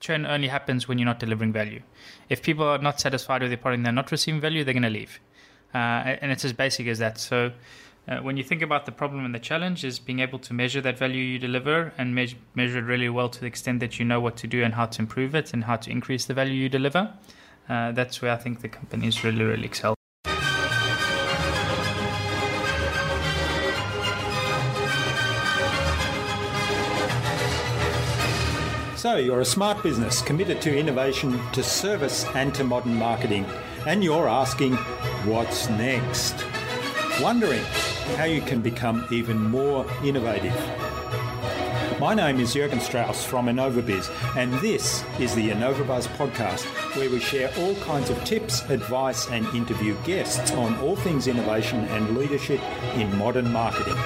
churn only happens when you're not delivering value. If people are not satisfied with your product and they're not receiving value, they're going to leave. And it's as basic as that. So when you think about the problem and the challenge is being able to measure that value you deliver and measure it really well to the extent that you know what to do and how to improve it and how to increase the value you deliver. That's where I think the companies really, really excel. So you're a smart business committed to innovation, to service and to modern marketing. And you're asking, what's next? Wondering how you can become even more innovative. My name is Jürgen Strauss from InnovaBiz, and this is the InnovaBuzz podcast, where we share all kinds of tips, advice and interview guests on all things innovation and leadership in modern marketing.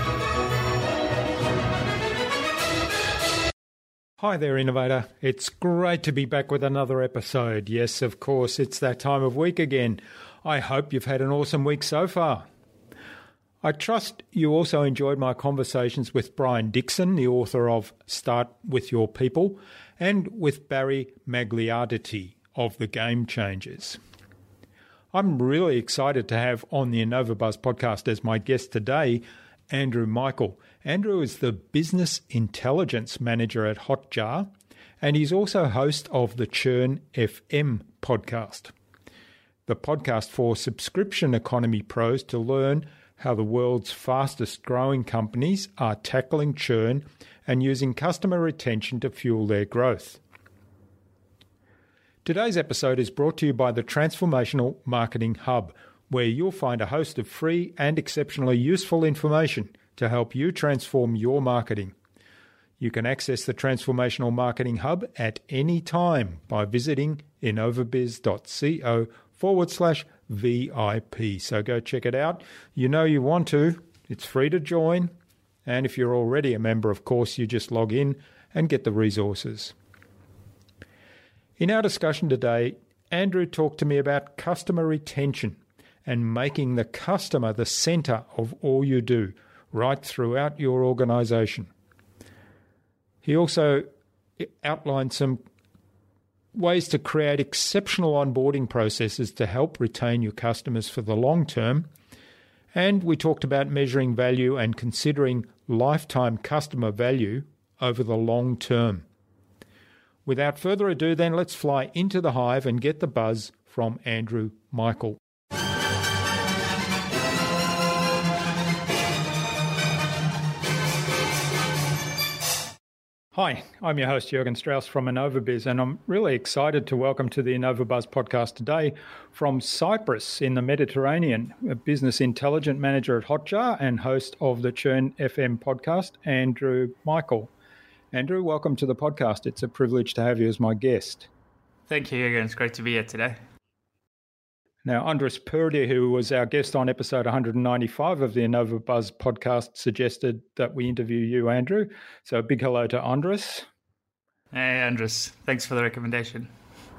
Hi there, Innovator. It's great to be back with another episode. Yes, of course, it's that time of week again. I hope you've had an awesome week so far. I trust you also enjoyed my conversations with Brian Dixon, the author of Start With Your People, and with Barry Magliarditi of The Game Changers. I'm really excited to have on the InnovaBuzz podcast as my guest today, Andrew Michael. Andrew is the Business Intelligence Manager at Hotjar, and he's also host of the Churn FM podcast, the podcast for subscription economy pros to learn how the world's fastest growing companies are tackling churn and using customer retention to fuel their growth. Today's episode is brought to you by the Transformational Marketing Hub, where you'll find a host of free and exceptionally useful information to help you transform your marketing. You can access the Transformational Marketing Hub at any time by visiting innovabiz.co/VIP. So go check it out. You know you want to. It's free to join. And if you're already a member, of course, you just log in and get the resources. In our discussion today, Andrew talked to me about customer retention and making the customer the centre of all you do, right throughout your organisation. He also outlined some ways to create exceptional onboarding processes to help retain your customers for the long term. And we talked about measuring value and considering lifetime customer value over the long term. Without further ado, then, let's fly into the hive and get the buzz from Andrew Michael. Hi, I'm your host, Jürgen Strauss from InnovaBiz, and I'm really excited to welcome to the InnovaBuzz podcast today from Cyprus in the Mediterranean, a business intelligence manager at Hotjar and host of the Churn FM podcast, Andrew Michael. Andrew, welcome to the podcast. It's a privilege to have you as my guest. Thank you, Jürgen. It's great to be here today. Now, Andres Purdy, who was our guest on episode 195 of the InnovaBuzz podcast, suggested that we interview you, Andrew. So a big hello to Andres. Hey, Andres. Thanks for the recommendation.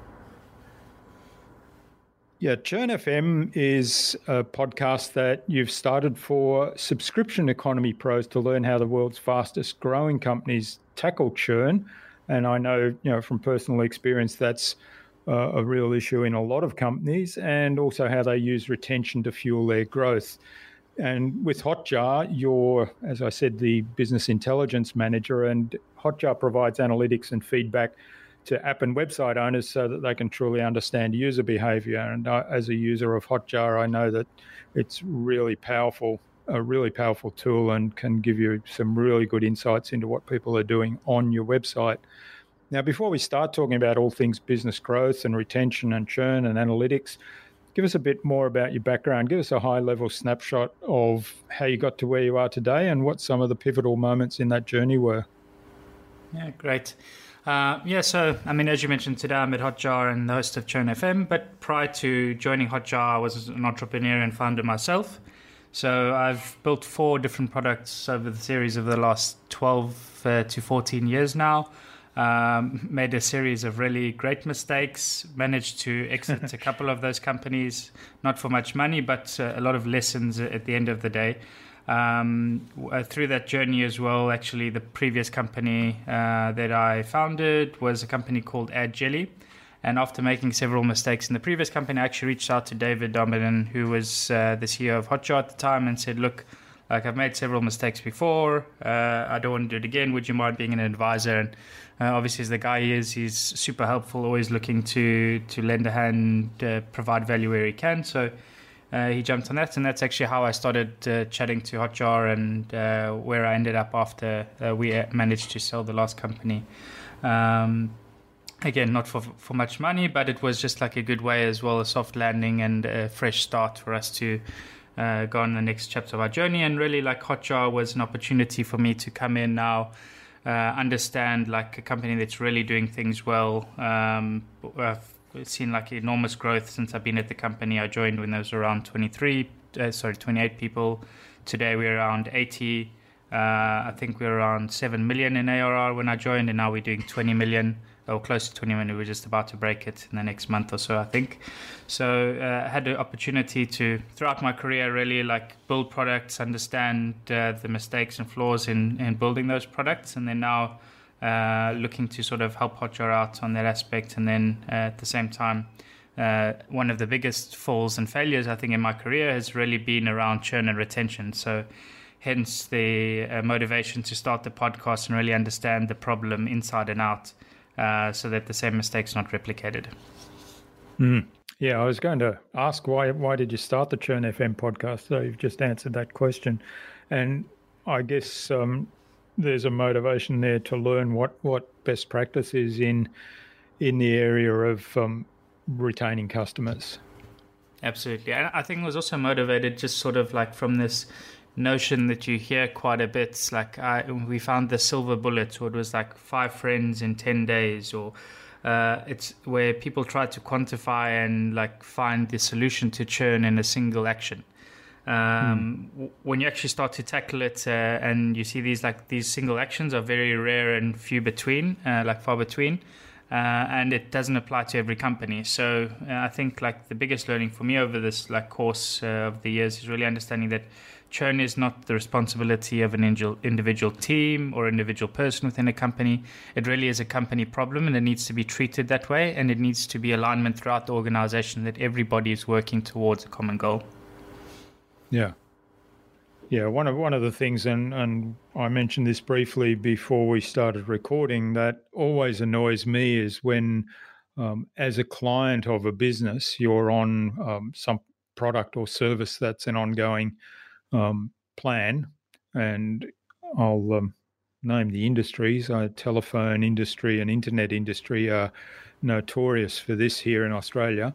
Yeah, Churn FM is a podcast that you've started for subscription economy pros to learn how the world's fastest growing companies tackle churn. And I know, from personal experience, that's a real issue in a lot of companies, and also how they use retention to fuel their growth. And with Hotjar, you're, as I said, the business intelligence manager, and Hotjar provides analytics and feedback to app and website owners so that they can truly understand user behavior. And as a user of Hotjar, I know that it's really powerful, a really powerful tool, and can give you some really good insights into what people are doing on your website. Now, before we start talking about all things business growth and retention and churn and analytics, give us a bit more about your background. Give us a high-level snapshot of how you got to where you are today and what some of the pivotal moments in that journey were. Yeah, great. So, as you mentioned, today I'm at Hotjar and the host of Churn FM, but prior to joining Hotjar, I was an entrepreneur and founder myself. So I've built 4 different products over the series of the last 12 to 14 years now. Made a series of really great mistakes, managed to exit a couple of those companies, not for much money, but a lot of lessons at the end of the day. Through that journey as well, actually, the previous company that I founded was a company called Ad Jelly. And after making several mistakes in the previous company, I actually reached out to David Dominan, who was the CEO of Hotjar at the time, and said, look, like I've made several mistakes before. I don't want to do it again. Would you mind being an advisor? And obviously, as the guy he is, he's super helpful, always looking to lend a hand, provide value where he can. So he jumped on that, and that's actually how I started chatting to Hotjar, and where I ended up after we managed to sell the last company. Again, not for much money, but it was just like a good way as well, a soft landing and a fresh start for us to go on the next chapter of our journey. And really, like, Hotjar was an opportunity for me to come in now, understand like a company that's really doing things well. I've seen like enormous growth since I've been at the company. I joined when there was around 28 people. Today we're around 80. I think we're around 7 million in ARR when I joined, and now we're doing 20 million. Or close to 20 million. We're just about to break it in the next month or so, I think. So I had the opportunity to, throughout my career, really like build products, understand the mistakes and flaws in building those products, and then now looking to sort of help Hotjar out on that aspect. And then at the same time, one of the biggest falls and failures, I think, in my career has really been around churn and retention. So hence the motivation to start the podcast and really understand the problem inside and out. So that the same mistake's not replicated. Yeah, I was going to ask why did you start the Churn FM podcast? So you've just answered that question, and I guess there's a motivation there to learn what best practice is in the area of retaining customers. Absolutely, and I think it was also motivated just sort of like from this notion that you hear quite a bit, like we found the silver bullet, or it was like 5 friends in 10 days, or it's where people try to quantify and like find the solution to churn in a single action. When you actually start to tackle it, and you see these single actions are very rare and far between, and it doesn't apply to every company. So I think like the biggest learning for me over this like course of the years is really understanding that churn is not the responsibility of an individual team or individual person within a company. It really is a company problem, and it needs to be treated that way, and it needs to be alignment throughout the organization that everybody is working towards a common goal. Yeah. One of the things, and I mentioned this briefly before we started recording, that always annoys me is when, as a client of a business, you're on some product or service that's an ongoing plan, and I'll name the industries. Telephone industry and internet industry are notorious for this here in Australia.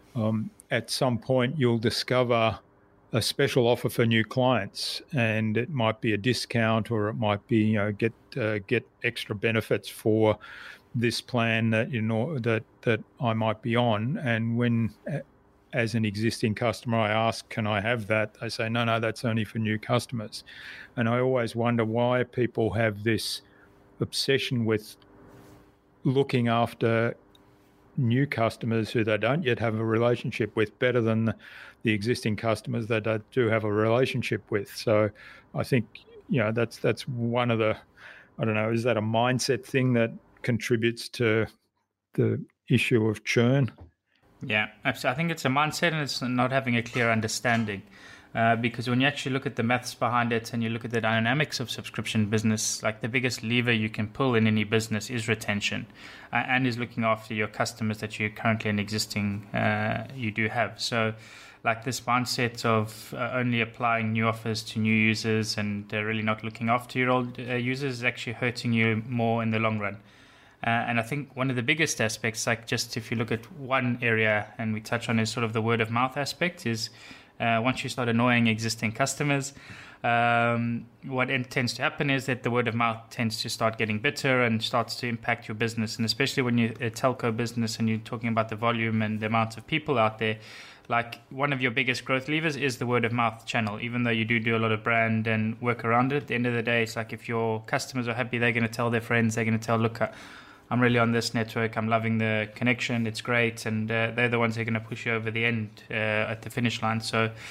At some point, you'll discover a special offer for new clients, and it might be a discount, or it might be get extra benefits for this plan that I might be on. And when as an existing customer I ask, can I have that? They say, no, that's only for new customers. And I always wonder why people have this obsession with looking after new customers who they don't yet have a relationship with better than the existing customers that they do have a relationship with. So I think, that's one of the, I don't know, is that a mindset thing that contributes to the issue of churn? Yeah, absolutely. I think it's a mindset, and it's not having a clear understanding. Because when you actually look at the maths behind it and you look at the dynamics of subscription business, like the biggest lever you can pull in any business is retention, and is looking after your customers that you currently and existing you do have. So like this mindset of only applying new offers to new users and really not looking after your old users is actually hurting you more in the long run. And I think one of the biggest aspects, like just if you look at one area and we touch on is sort of the word of mouth aspect, is once you start annoying existing customers, what tends to happen is that the word of mouth tends to start getting bitter and starts to impact your business. And especially when you're a telco business and you're talking about the volume and the amount of people out there, like one of your biggest growth levers is the word of mouth channel. Even though you do a lot of brand and work around it, at the end of the day, it's like if your customers are happy, they're going to tell their friends, they're going to tell, look, I'm really on this network, I'm loving the connection, it's great, and they're the ones who are going to push you over the end at the finish line. So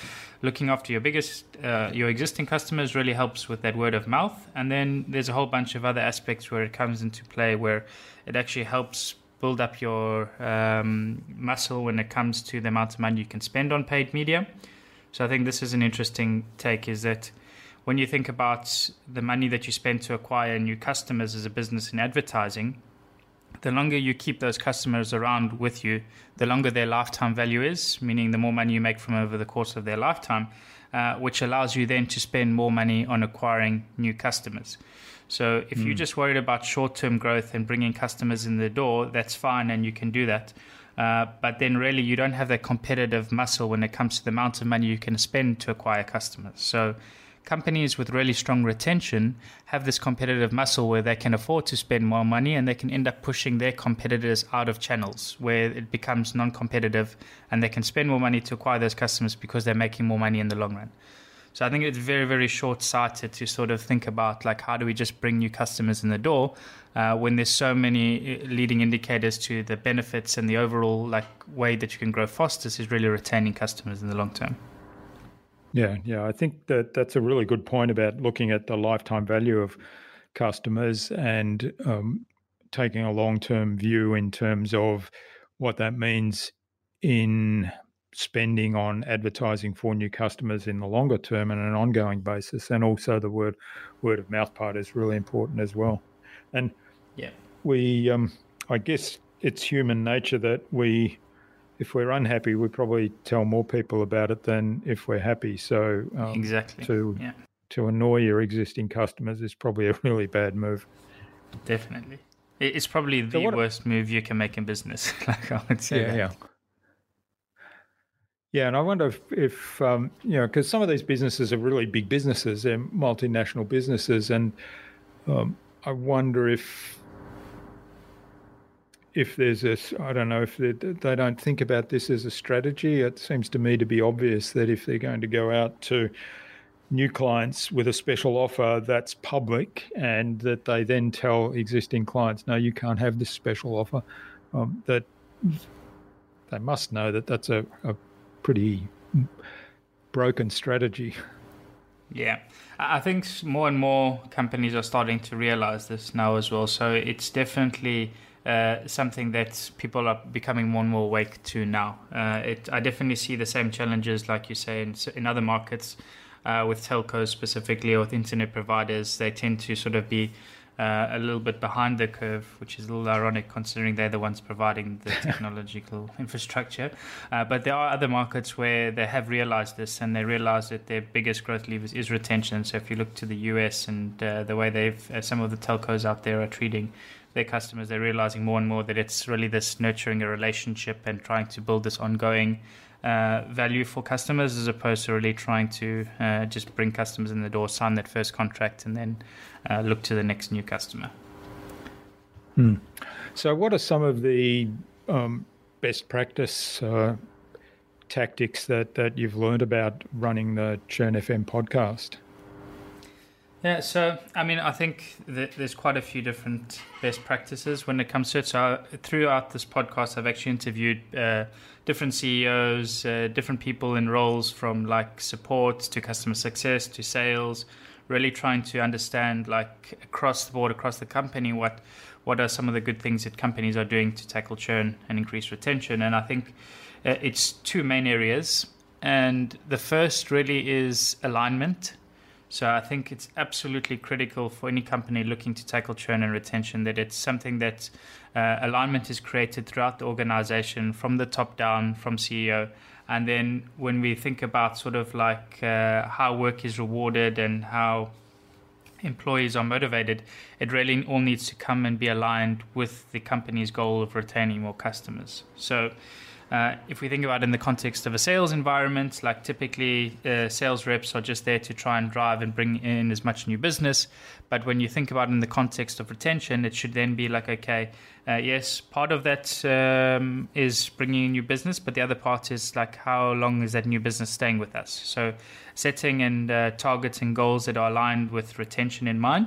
looking after your existing customers really helps with that word of mouth. And then there's a whole bunch of other aspects where it comes into play, where it actually helps build up your muscle when it comes to the amount of money you can spend on paid media. So I think this is an interesting take, is that when you think about the money that you spend to acquire new customers as a business in advertising, the longer you keep those customers around with you, the longer their lifetime value is, meaning the more money you make from over the course of their lifetime, which allows you then to spend more money on acquiring new customers. So if you're just worried about short-term growth and bringing customers in the door, that's fine and you can do that. But then really you don't have that competitive muscle when it comes to the amount of money you can spend to acquire customers. So companies with really strong retention have this competitive muscle where they can afford to spend more money, and they can end up pushing their competitors out of channels where it becomes non-competitive, and they can spend more money to acquire those customers because they're making more money in the long run. So I think it's very, very short-sighted to sort of think about, like, how do we just bring new customers in the door when there's so many leading indicators to the benefits, and the overall way that you can grow fastest is really retaining customers in the long term. Yeah. I think that's a really good point about looking at the lifetime value of customers and taking a long-term view in terms of what that means in spending on advertising for new customers in the longer term and an ongoing basis. And also the word of mouth part is really important as well. And we, I guess it's human nature that if we're unhappy, we probably tell more people about it than if we're happy. So exactly. To annoy your existing customers is probably a really bad move. Definitely. It's probably the worst move you can make in business. I would say. Yeah, and I wonder if because some of these businesses are really big businesses, they're multinational businesses, and I wonder if there's this, I don't know, if they don't think about this as a strategy. It seems to me to be obvious that if they're going to go out to new clients with a special offer that's public, and that they then tell existing clients, no, you can't have this special offer, that they must know that that's a pretty broken strategy. Yeah, I think more and more companies are starting to realize this now as well. So it's definitely something that people are becoming more and more awake to now. I definitely see the same challenges, like you say, in other markets with telcos specifically, or with internet providers. They tend to sort of be a little bit behind the curve, which is a little ironic considering they're the ones providing the technological infrastructure. But there are other markets where they have realized this, and they realize that their biggest growth levers is retention. So if you look to the US and the way some of the telcos out there are treating their customers, they're realizing more and more that it's really this nurturing a relationship and trying to build this ongoing value for customers, as opposed to really trying to just bring customers in the door, sign that first contract, and then look to the next new customer. So what are some of the best practice tactics that you've learned about running the Churn FM podcast? Yeah, so I think that there's quite a few different best practices when it comes to it. So throughout this podcast, I've actually interviewed different CEOs, different people in roles from like support to customer success to sales, really trying to understand like across the board, across the company, what are some of the good things that companies are doing to tackle churn and increase retention. And I think it's two main areas. And the first really is alignment. So I think it's absolutely critical for any company looking to tackle churn and retention that it's something that alignment is created throughout the organization, from the top down, from CEO. And then when we think about sort of like how work is rewarded and how employees are motivated, it really all needs to come and be aligned with the company's goal of retaining more customers. So if we think about it in the context of a sales environment, like typically sales reps are just there to try and drive and bring in as much new business. But when you think about it in the context of retention, it should then be like, okay, yes, part of that is bringing in new business, but the other part is like, how long is that new business staying with us? So setting and targets and goals that are aligned with retention in mind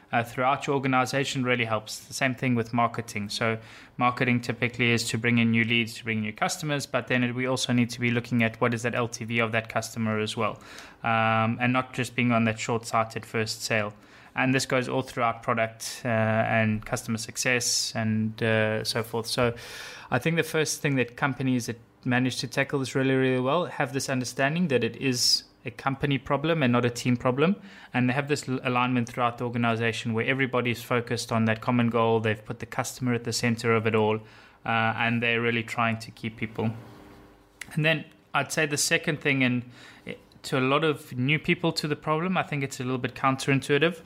throughout your organization really helps. The same thing with marketing. So marketing typically is to bring in new leads, to bring in new customers, but then we also need to be looking at what is that LTV of that customer as well, and not just being on that short-sighted first sale. And this goes all throughout product and customer success and so forth. So I think the first thing that companies that manage to tackle this really, really well have this understanding that it is a company problem and not a team problem. And they have this alignment throughout the organization where everybody's focused on that common goal. They've put the customer at the center of it all, and they're really trying to keep people. And then I'd say the second thing, and to a lot of new people to the problem, I think it's a little bit counterintuitive.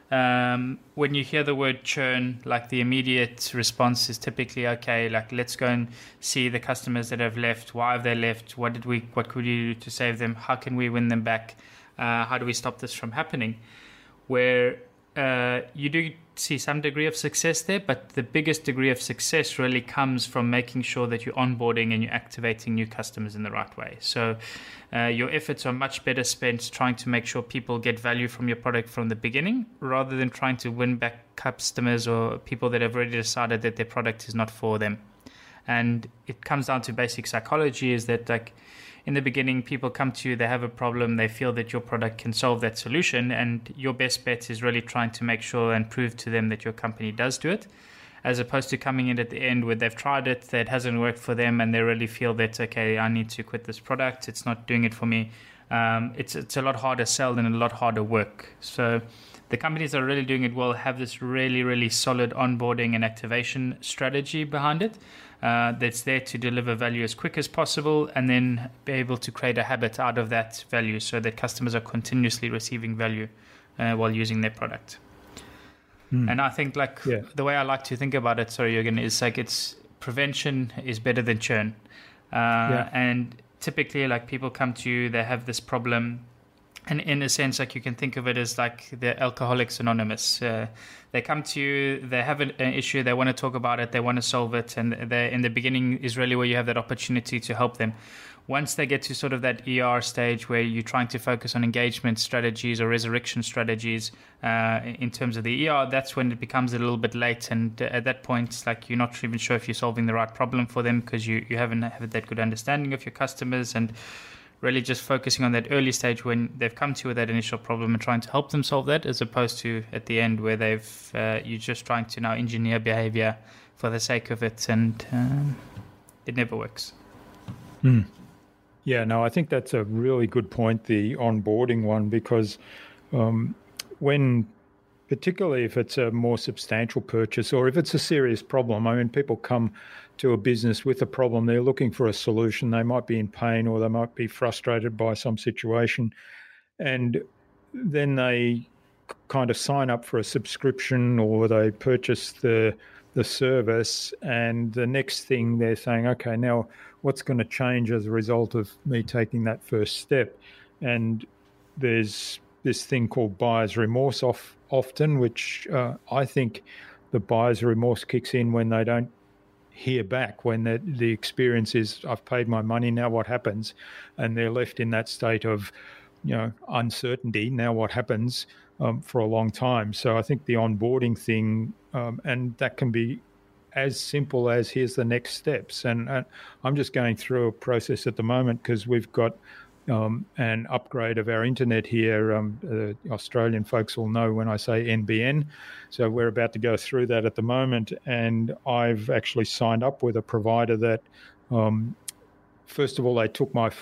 When you hear the word churn, like the immediate response is typically, okay, like let's go and see the customers that have left. Why have they left? What could we do to save them? How can we win them back? How do we stop this from happening? Where you do see some degree of success there, but the biggest degree of success really comes from making sure that you're onboarding and you're activating new customers in the right way. So your efforts are much better spent trying to make sure people get value from your product from the beginning, rather than trying to win back customers or people that have already decided that their product is not for them. And it comes down to basic psychology, is that like in the beginning, people come to you, they have a problem, they feel that your product can solve that solution, and your best bet is really trying to make sure and prove to them that your company does do it, as opposed to coming in at the end where they've tried it, that hasn't worked for them, and they really feel that, okay, I need to quit this product, it's not doing it for me. It's a lot harder sell and a lot harder work. So the companies that are really doing it well have this really, really solid onboarding and activation strategy behind it. That's there to deliver value as quick as possible, and then be able to create a habit out of that value so that customers are continuously receiving value while using their product. And I think the way I like to think about it, Jürgen, is like it's prevention is better than churn. And typically like people come to you, they have this problem. And in a sense, like you can think of it as like the Alcoholics Anonymous. They come to you, they have an issue, they want to talk about it, they want to solve it. And in the beginning is really where you have that opportunity to help them. Once they get to sort of that ER stage where you're trying to focus on engagement strategies or resurrection strategies in terms of the ER, that's when it becomes a little bit late. And at that point, it's like you're not even sure if you're solving the right problem for them, because you haven't had that good understanding of your customers, and really just focusing on that early stage when they've come to you with that initial problem and trying to help them solve that, as opposed to at the end where you're just trying to now engineer behavior for the sake of it, and it never works. Yeah, no, I think that's a really good point, the onboarding one, because particularly if it's a more substantial purchase or if it's a serious problem, I mean, people come to a business with a problem, they're looking for a solution, they might be in pain or they might be frustrated by some situation, and then they kind of sign up for a subscription or they purchase the service, and the next thing they're saying, okay, now what's going to change as a result of me taking that first step? And there's this thing called buyer's remorse often, which I think the buyer's remorse kicks in when they don't hear back, when the experience is, I've paid my money, now what happens? And they're left in that state of, uncertainty, now what happens, for a long time. So I think the onboarding thing, and that can be as simple as here's the next steps. And I'm just going through a process at the moment because we've got an upgrade of our internet here. Australian folks will know when I say NBN. So we're about to go through that at the moment. And I've actually signed up with a provider that, first of all, they took my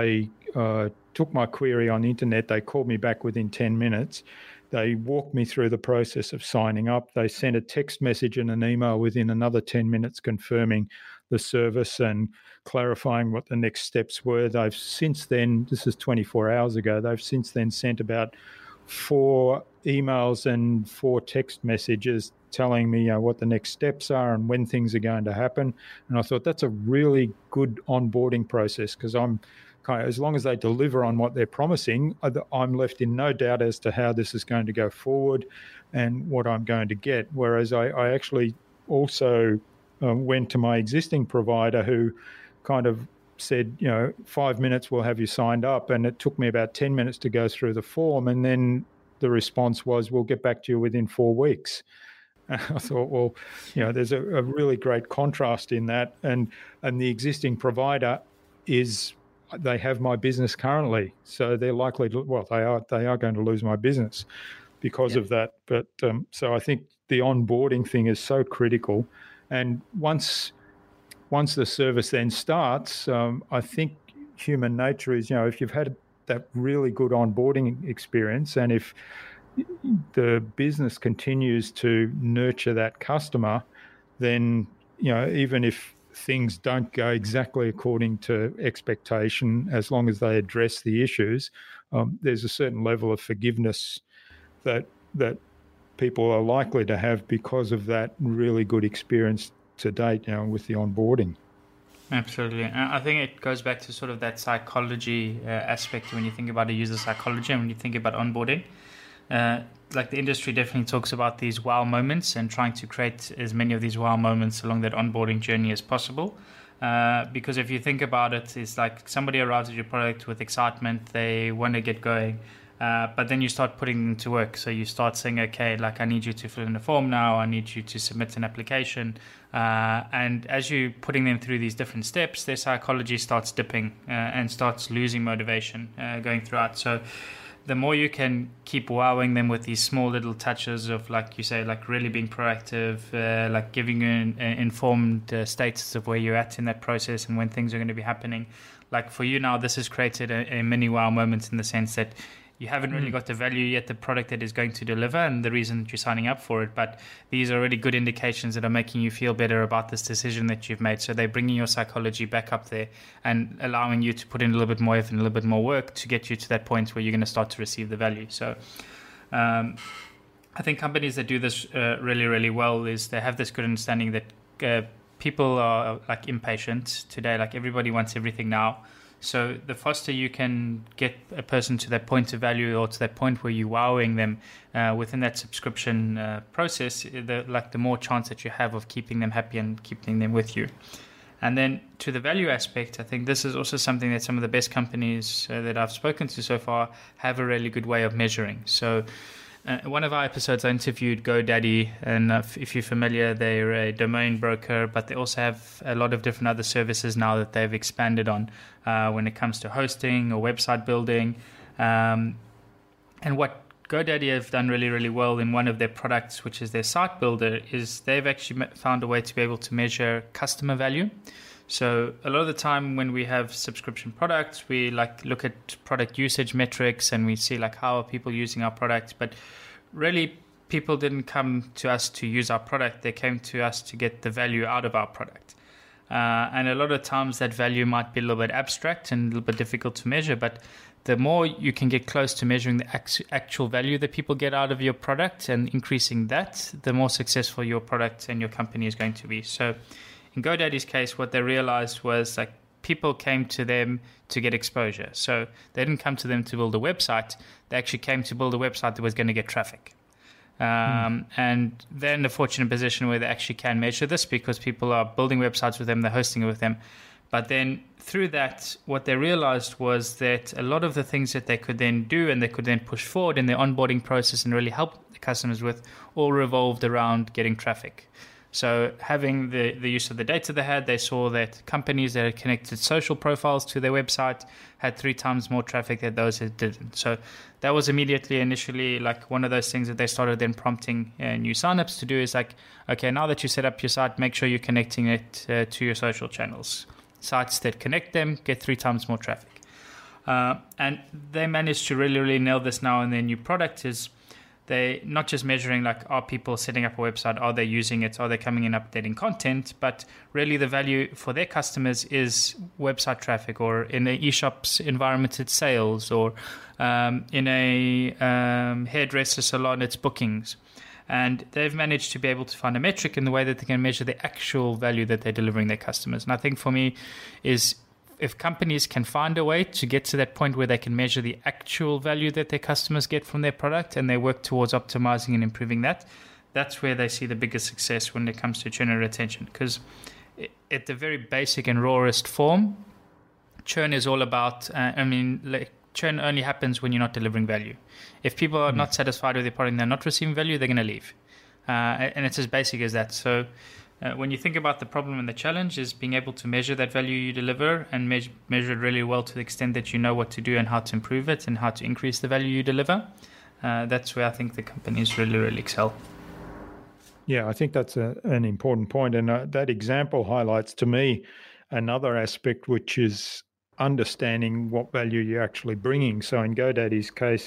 query on the internet. They called me back within 10 minutes. They walked me through the process of signing up. They sent a text message and an email within another 10 minutes confirming the service and clarifying what the next steps were. They've since then, this is 24 hours ago, they've since then sent about 4 emails and 4 text messages telling me what the next steps are and when things are going to happen. And I thought that's a really good onboarding process, because I'm as long as they deliver on what they're promising, I'm left in no doubt as to how this is going to go forward and what I'm going to get. Whereas I actually also went to my existing provider who kind of said, 5 minutes, we'll have you signed up. And it took me about 10 minutes to go through the form. And then the response was, "We'll get back to you within 4 weeks." I thought, well, there's a really great contrast in that, and the existing provider they have my business currently, so they're likely to, well, they are going to lose my business because of that. But so I think the onboarding thing is so critical, and once the service then starts, I think human nature is, if you've had that really good onboarding experience, and if the business continues to nurture that customer, then, even if things don't go exactly according to expectation, as long as they address the issues, there's a certain level of forgiveness that people are likely to have because of that really good experience to date, with the onboarding. Absolutely. I think it goes back to sort of that psychology aspect when you think about a user psychology and when you think about onboarding. Like the industry definitely talks about these wow moments and trying to create as many of these wow moments along that onboarding journey as possible. Because if you think about it, it's like somebody arrives at your product with excitement, they want to get going, but then you start putting them to work. So you start saying, okay, like I need you to fill in a form now, I need you to submit an application. And as you're putting them through these different steps, their psychology starts dipping and starts losing motivation going throughout. So the more you can keep wowing them with these small little touches of, like you say, like really being proactive, like giving you an informed status of where you're at in that process and when things are going to be happening. Like for you now, this has created a mini wow moment in the sense that you haven't really got the value yet, the product that is going to deliver and the reason that you're signing up for it. But these are already good indications that are making you feel better about this decision that you've made. So they're bringing your psychology back up there and allowing you to put in a little bit more effort and a little bit more work to get you to that point where you're going to start to receive the value. So I think companies that do this really, really well is they have this good understanding that people are like impatient today. Like everybody wants everything now. So the faster you can get a person to that point of value or to that point where you're wowing them within that subscription process, the more chance that you have of keeping them happy and keeping them with you. And then to the value aspect, I think this is also something that some of the best companies that I've spoken to so far have a really good way of measuring. So one of our episodes, I interviewed GoDaddy, and if you're familiar, they're a domain broker, but they also have a lot of different other services now that they've expanded on when it comes to hosting or website building. And what GoDaddy have done really, really well in one of their products, which is their site builder, is they've actually found a way to be able to measure customer value. So a lot of the time when we have subscription products, we look at product usage metrics and we see how are people using our product. But really, people didn't come to us to use our product. They came to us to get the value out of our product. And a lot of times that value might be a little bit abstract and a little bit difficult to measure. But the more you can get close to measuring the actual value that people get out of your product and increasing that, the more successful your product and your company is going to be. So in GoDaddy's case, what they realized was people came to them to get exposure. So they didn't come to them to build a website. They actually came to build a website that was going to get traffic. And they're in the fortunate position where they actually can measure this because people are building websites with them, they're hosting it with them. But then through that, what they realized was that a lot of the things that they could then do and they could then push forward in their onboarding process and really help the customers with all revolved around getting traffic. So having the use of the data they had, they saw that companies that had connected social profiles to their website had 3 times more traffic than those that didn't. So that was initially one of those things that they started then prompting new signups to do is okay, now that you set up your site, make sure you're connecting it to your social channels. Sites that connect them get 3 times more traffic. And they managed to really, really nail this now in their new product is they're not just measuring are people setting up a website, are they using it, are they coming in updating content, but really the value for their customers is website traffic, or in an e-shop's environment it's sales, or in a hairdresser salon it's bookings. And they've managed to be able to find a metric in the way that they can measure the actual value that they're delivering their customers. And I think for me is if companies can find a way to get to that point where they can measure the actual value that their customers get from their product and they work towards optimizing and improving that, that's where they see the biggest success when it comes to churn and retention. Because at the very basic and rawest form, churn is all about, churn only happens when you're not delivering value. If people are not satisfied with your product and they're not receiving value, they're going to leave. And it's as basic as that. So when you think about the problem and the challenge is being able to measure that value you deliver and measure it really well to the extent that you know what to do and how to improve it and how to increase the value you deliver. That's where I think the companies really, really excel. Yeah, I think that's an important point. And that example highlights to me another aspect, which is understanding what value you're actually bringing. So in GoDaddy's case,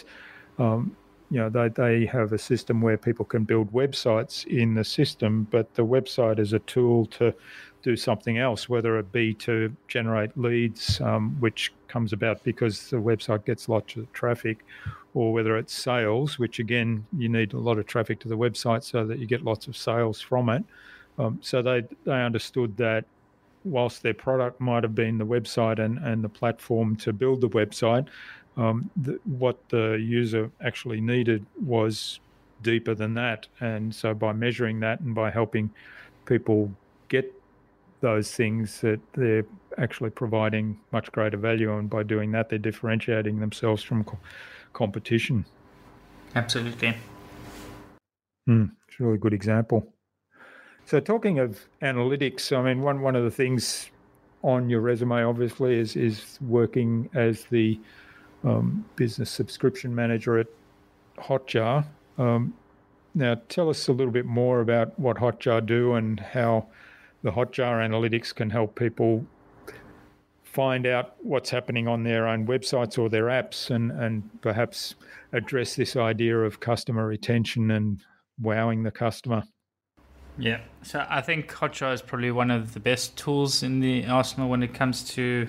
they have a system where people can build websites in the system, but the website is a tool to do something else, whether it be to generate leads, which comes about because the website gets lots of traffic, or whether it's sales, which again, you need a lot of traffic to the website so that you get lots of sales from it. So they understood that whilst their product might have been the website and the platform to build the website, what the user actually needed was deeper than that. And so by measuring that and by helping people get those things, that they're actually providing much greater value, and by doing that they're differentiating themselves from competition. Absolutely. It's a really good example. So talking of analytics, I mean, one of the things on your resume obviously is working as the business subscription manager at Hotjar. Now tell us a little bit more about what Hotjar do and how the Hotjar analytics can help people find out what's happening on their own websites or their apps, and perhaps address this idea of customer retention and wowing the customer. Yeah, so I think Hotjar is probably one of the best tools in the arsenal when it comes to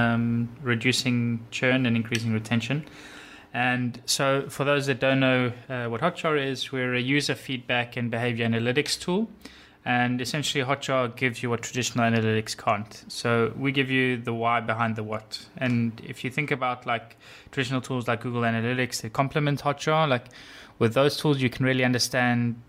reducing churn and increasing retention. And so for those that don't know what Hotjar is, we're a user feedback and behavior analytics tool. And essentially, Hotjar gives you what traditional analytics can't. So we give you the why behind the what. And if you think about like traditional tools like Google Analytics that complement Hotjar, like with those tools, you can really understand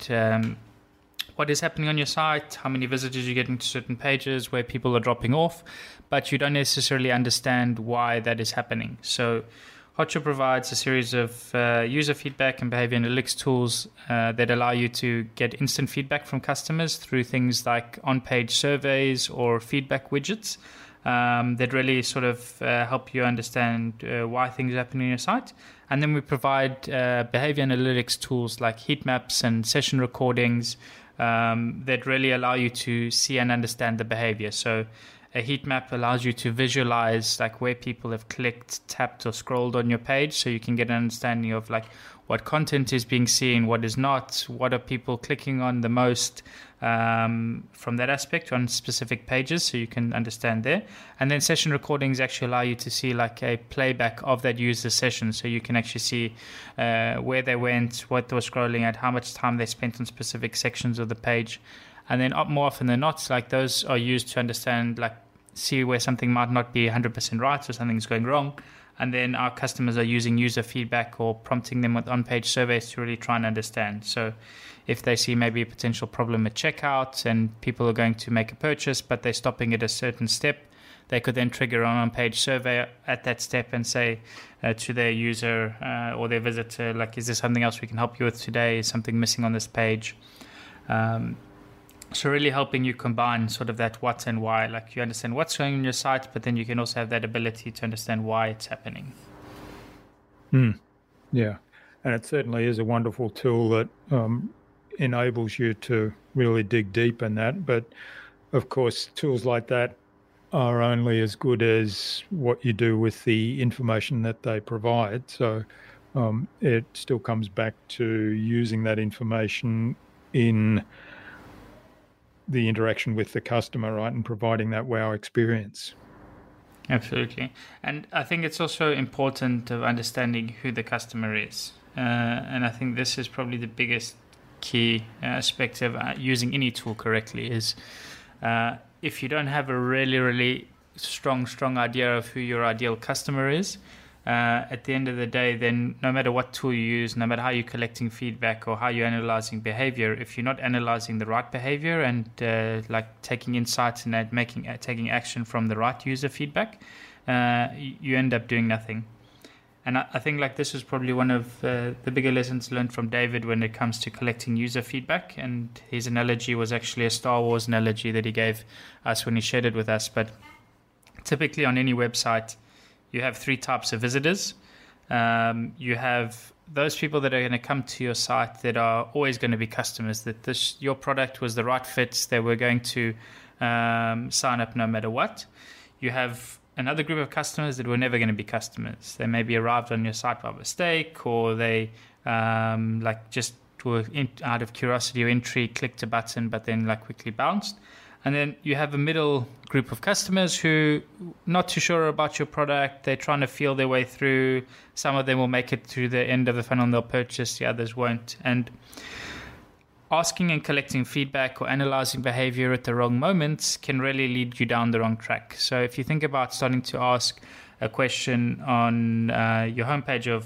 what is happening on your site, how many visitors you're getting to certain pages, where people are dropping off, but you don't necessarily understand why that is happening. So Hotjar provides a series of user feedback and behavior analytics tools that allow you to get instant feedback from customers through things like on-page surveys or feedback widgets that really sort of help you understand why things are happening on your site. And then we provide behavior analytics tools like heat maps and session recordings that really allow you to see and understand the behavior. So a heat map allows you to visualize like where people have clicked, tapped, or scrolled on your page, so you can get an understanding of like what content is being seen, what is not, what are people clicking on the most from that aspect on specific pages, so you can understand there. And then session recordings actually allow you to see like a playback of that user session, so you can actually see where they went, what they were scrolling at, how much time they spent on specific sections of the page. And then more often than not, like those are used to understand, like see where something might not be 100% right or something's going wrong. And then our customers are using user feedback or prompting them with on-page surveys to really try and understand. So if they see maybe a potential problem at checkout and people are going to make a purchase, but they're stopping at a certain step, they could then trigger an on-page survey at that step and say to their user or their visitor, like, is there something else we can help you with today? Is something missing on this page? So really helping you combine sort of that what and why, like you understand what's going on your site, but then you can also have that ability to understand why it's happening. Yeah, and it certainly is a wonderful tool that enables you to really dig deep in that. But of course, tools like that are only as good as what you do with the information that they provide. So it still comes back to using that information in the interaction with the customer, right, and providing that wow experience. Absolutely. And I think it's also important of understanding who the customer is. And I think this is probably the biggest key aspect of using any tool correctly is if you don't have a really, really strong idea of who your ideal customer is, at the end of the day, then no matter what tool you use, no matter how you're collecting feedback or how you're analyzing behavior, if you're not analyzing the right behavior and like taking insights and taking action from the right user feedback, you end up doing nothing. And I think like this was probably one of the bigger lessons learned from David when it comes to collecting user feedback. And his analogy was actually a Star Wars analogy that he gave us when he shared it with us. But typically on any website, you have three types of visitors. You have those people that are going to come to your site that are always going to be customers, that your product was the right fit, they were going to sign up no matter what. You have another group of customers that were never going to be customers. They maybe arrived on your site by mistake, or they just were out of curiosity or intrigue, clicked a button, but then quickly bounced. And then you have a middle group of customers who not too sure about your product. They're trying to feel their way through. Some of them will make it through the end of the funnel and they'll purchase. The others won't. And asking and collecting feedback or analyzing behavior at the wrong moments can really lead you down the wrong track. So if you think about starting to ask a question on your homepage of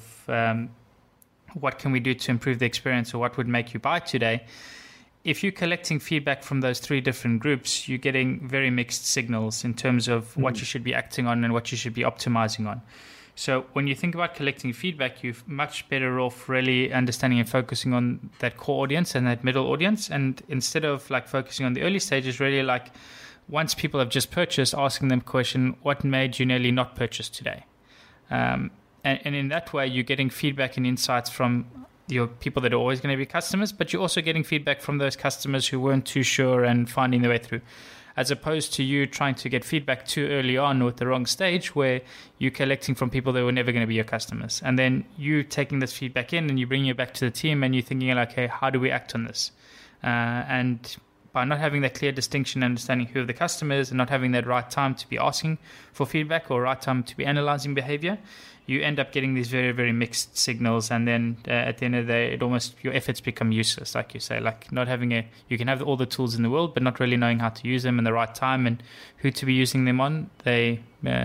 what can we do to improve the experience, or what would make you buy today, if you're collecting feedback from those three different groups, you're getting very mixed signals in terms of what you should be acting on and what you should be optimizing on. So when you think about collecting feedback, you're much better off really understanding and focusing on that core audience and that middle audience. And instead of focusing on the early stages, really once people have just purchased, asking them a question, what made you nearly not purchase today? And in that way, you're getting feedback and insights from your people that are always going to be customers, but you're also getting feedback from those customers who weren't too sure and finding their way through, as opposed to you trying to get feedback too early on or at the wrong stage, where you're collecting from people that were never going to be your customers. And then you taking this feedback in and you bring it back to the team and you're thinking hey, how do we act on this? And by not having that clear distinction, understanding who the customer is, and not having that right time to be asking for feedback or right time to be analyzing behavior, you end up getting these very, very mixed signals. And then at the end of the day, your efforts become useless, like you say, not having you can have all the tools in the world, but not really knowing how to use them in the right time and who to be using them on, they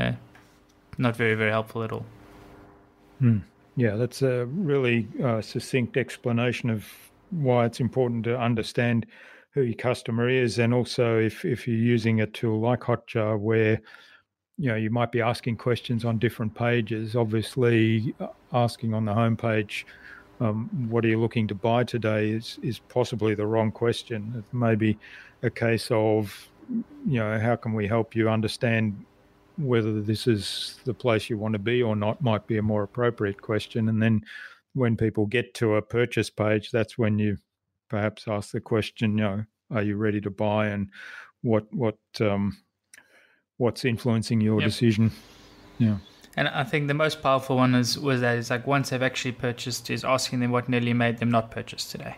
not very, very helpful at all. Yeah, that's a really succinct explanation of why it's important to understand who your customer is. And also if you're using a tool like Hotjar, where you might be asking questions on different pages. Obviously, asking on the homepage, what are you looking to buy today, is possibly the wrong question. It may be a case of, how can we help you understand whether this is the place you want to be or not, might be a more appropriate question. And then when people get to a purchase page, that's when you perhaps ask the question, are you ready to buy, and what's influencing your decision? Yeah. And I think the most powerful one was once they've actually purchased, is asking them what nearly made them not purchase today.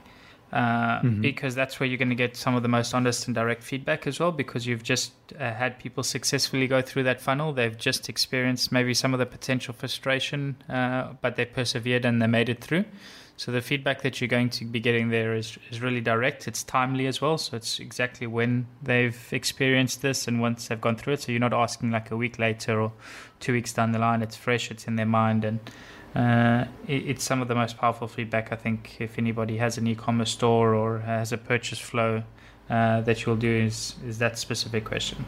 Because that's where you're going to get some of the most honest and direct feedback as well, because you've just had people successfully go through that funnel. They've just experienced maybe some of the potential frustration, but they persevered and they made it through. So the feedback that you're going to be getting there is really direct. It's timely as well. So it's exactly when they've experienced this and once they've gone through it. So you're not asking a week later or 2 weeks down the line. It's fresh. It's in their mind. And it's some of the most powerful feedback, I think, if anybody has an e-commerce store or has a purchase flow that you'll do is that specific question.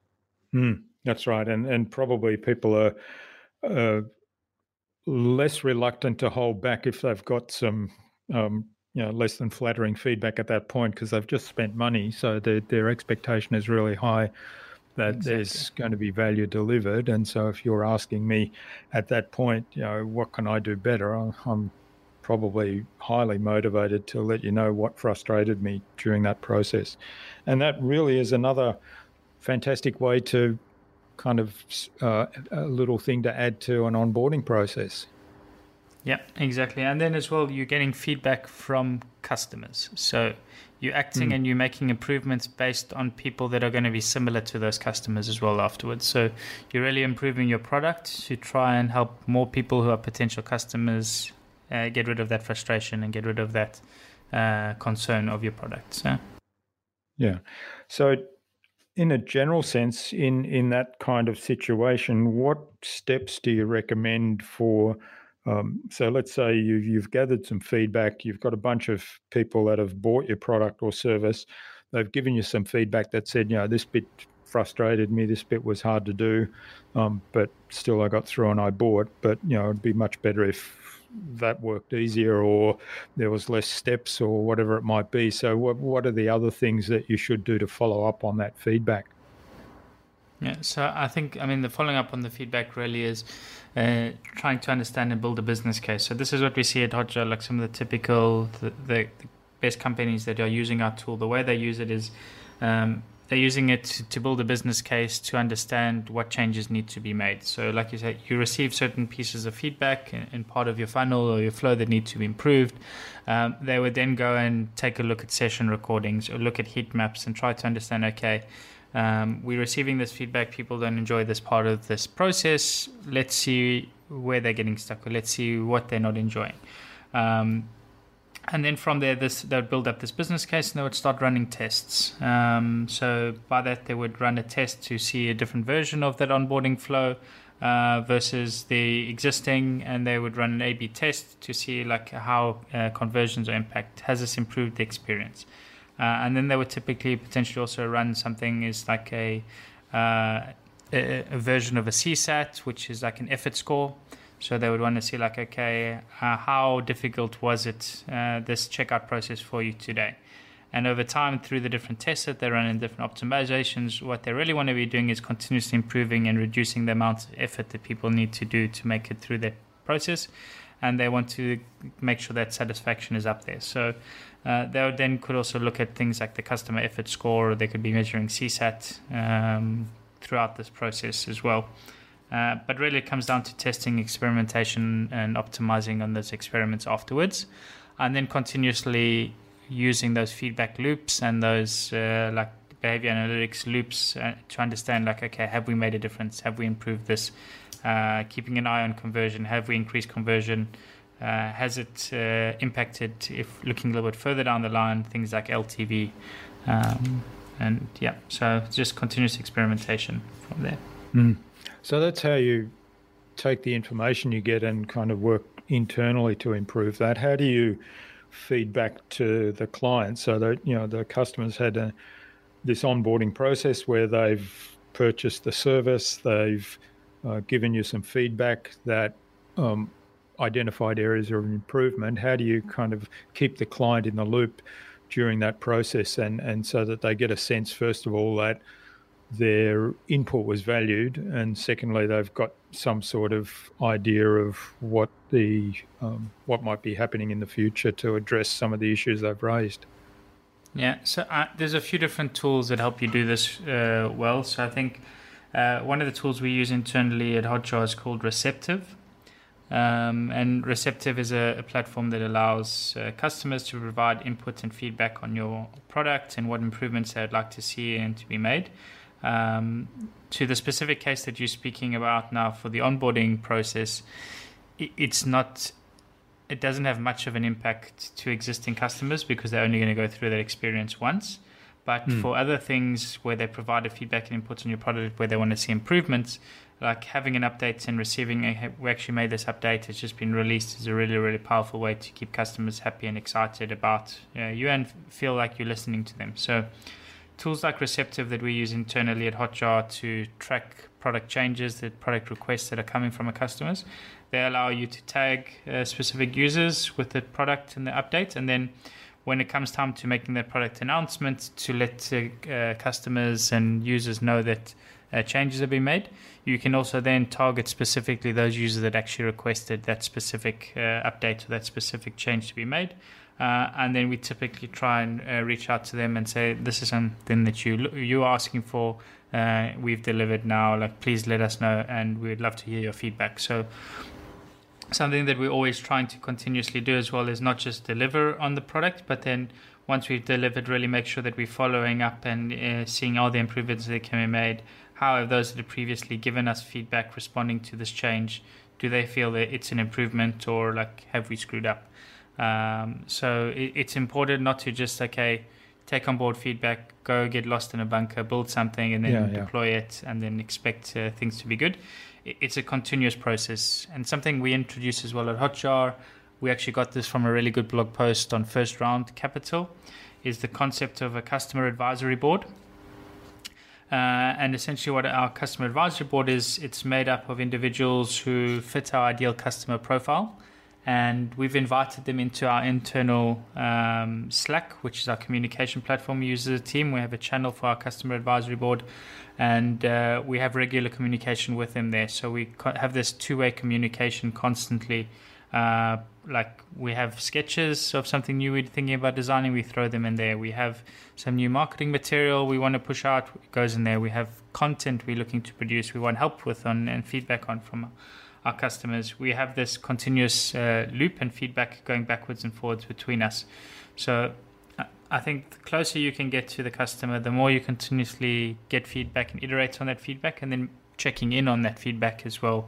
That's right. And probably people are less reluctant to hold back if they've got some less than flattering feedback at that point, because they've just spent money, so their expectation is really high that there's going to be value delivered. And so if you're asking me at that point, what can I do better, I'm probably highly motivated to let you know what frustrated me during that process. And that really is another fantastic way to kind of a little thing to add to an onboarding process. Yeah, exactly. And then as well, you're getting feedback from customers. So you're acting and you're making improvements based on people that are going to be similar to those customers as well afterwards. So you're really improving your product to try and help more people who are potential customers get rid of that frustration and get rid of that concern of your product. So. Yeah. So in a general sense, in that kind of situation, what steps do you recommend for, so let's say you've gathered some feedback, you've got a bunch of people that have bought your product or service, they've given you some feedback that said, this bit frustrated me. This bit was hard to do, but still I got through and I bought. But, it'd be much better if that worked easier or there was less steps or whatever it might be. So what are the other things that you should do to follow up on that feedback? Yeah, so I think, the following up on the feedback really is trying to understand and build a business case. So this is what we see at Hotjar, like some of the typical, the best companies that are using our tool. The way they use it is they're using it to build a business case to understand what changes need to be made. So like you said, you receive certain pieces of feedback in part of your funnel or your flow that need to be improved. They would then go and take a look at session recordings or look at heat maps and try to understand, okay, we're receiving this feedback, people don't enjoy this part of this process, let's see where they're getting stuck or let's see what they're not enjoying. And then from there, they would build up this business case and they would start running tests. So by that, they would run a test to see a different version of that onboarding flow versus the existing, and they would run an A/B test to see like how conversions are impacted. Has this improved the experience? And then they would typically potentially also run something is like a version of a CSAT, which is like an effort score. So they would want to see like, okay, how difficult was it, this checkout process for you today? And over time, through the different tests that they run and different optimizations, what they really want to be doing is continuously improving and reducing the amount of effort that people need to do to make it through their process. And they want to make sure that satisfaction is up there. So they would then could also look at things like the customer effort score, or they could be measuring CSAT throughout this process as well. But really it comes down to testing, experimentation, and optimizing on those experiments afterwards. And then continuously using those feedback loops and those like behavior analytics loops to understand like, okay, have we made a difference? Have we improved this? Keeping an eye on conversion. Have we increased conversion? Has it impacted, if looking a little bit further down the line, things like LTV? And yeah, so just continuous experimentation from there. So that's how you take the information you get and kind of work internally to improve that. How do you feed back to the client so that, the customers had this onboarding process where they've purchased the service, they've given you some feedback that identified areas of improvement? How do you kind of keep the client in the loop during that process and so that they get a sense, first of all, that their input was valued, and secondly, they've got some sort of idea of what might be happening in the future to address some of the issues they've raised? Yeah, so there's a few different tools that help you do this well. So I think one of the tools we use internally at Hotjar is called Receptive. And Receptive is a platform that allows customers to provide input and feedback on your product and what improvements they'd like to see and to be made. To the specific case that you're speaking about now for the onboarding process, it doesn't have much of an impact to existing customers because they're only going to go through that experience once. But for other things where they provide a feedback and inputs on your product where they want to see improvements, like having an update and receiving we actually made this update, it's just been released, is a really, really powerful way to keep customers happy and excited about you and feel like you're listening to them. So tools like Receptive that we use internally at Hotjar to track product changes, the product requests that are coming from our customers, they allow you to tag specific users with the product and the update, and then when it comes time to making that product announcement to let customers and users know that changes have been made, you can also then target specifically those users that actually requested that specific update or that specific change to be made. And then we typically try and reach out to them and say, this is something that you're asking for, we've delivered now, like please let us know and we'd love to hear your feedback. So something that we're always trying to continuously do as well is not just deliver on the product, but then once we've delivered, really make sure that we're following up and seeing all the improvements that can be made. How have those that have previously given us feedback responding to this change? Do they feel that it's an improvement, or like have we screwed up? So it's important not to just take on board feedback, go get lost in a bunker, build something and then deploy it and then expect things to be good. It's a continuous process, and something we introduced as well at Hotjar, we actually got this from a really good blog post on First Round Capital, is the concept of a customer advisory board. And essentially what our customer advisory board is, it's made up of individuals who fit our ideal customer profile. And we've invited them into our internal Slack, which is our communication platform we use as a team. We have a channel for our customer advisory board, and we have regular communication with them there. So we have this two-way communication constantly. Like we have sketches of something new we're thinking about designing, we throw them in there. We have some new marketing material we want to push out, it goes in there. We have content we're looking to produce, we want help with and feedback on from our customers. We have this continuous loop and feedback going backwards and forwards between us. So I think the closer you can get to the customer, the more you continuously get feedback and iterate on that feedback, and then checking in on that feedback as well.